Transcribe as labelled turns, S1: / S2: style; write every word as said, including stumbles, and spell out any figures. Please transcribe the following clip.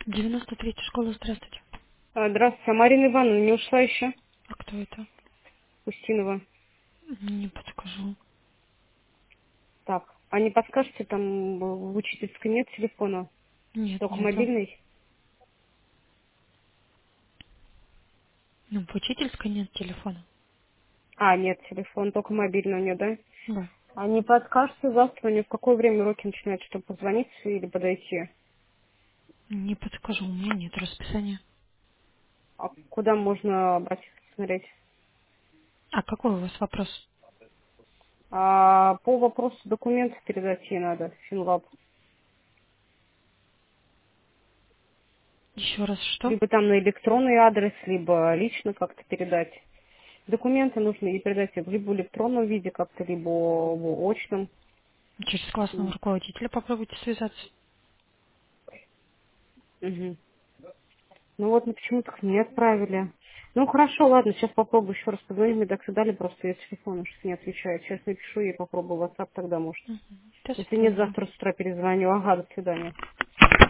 S1: девяносто третья школа, здравствуйте.
S2: А, Здравствуйте, а Марина Ивановна не ушла еще?
S1: А кто это?
S2: Устинова.
S1: Не подскажу.
S2: Так, а не подскажете, там в учительской нет телефона,
S1: Нет,
S2: только
S1: нету.
S2: мобильный?
S1: Ну, в учительской нет телефона.
S2: А, нет, телефон, только мобильный у нее, да?
S1: Да.
S2: А не подскажете завтра мне, в какое время уроки начинаются, чтобы позвонить или подойти?
S1: Не подскажу, у меня нет расписания.
S2: А куда можно обратиться, посмотреть?
S1: А какой у вас вопрос?
S2: А, по вопросу документов передать ей надо, Финлаб.
S1: Еще раз что?
S2: Либо там на электронный адрес, либо лично как-то передать. Документы нужно ей передать либо в электронном виде как-то, либо в очном.
S1: Через классного руководителя попробуйте связаться.
S2: Мгм. Ну вот, ну почему-то их не отправили. Ну хорошо, ладно, сейчас попробую еще раз позвонить, мне так дали, просто я с телефона что не отвечает. Сейчас напишу ей, попробую WhatsApp тогда, может.
S1: Мгм. До
S2: Если нет,
S1: свидания.
S2: завтра с утра перезвоню. Ага, до свидания.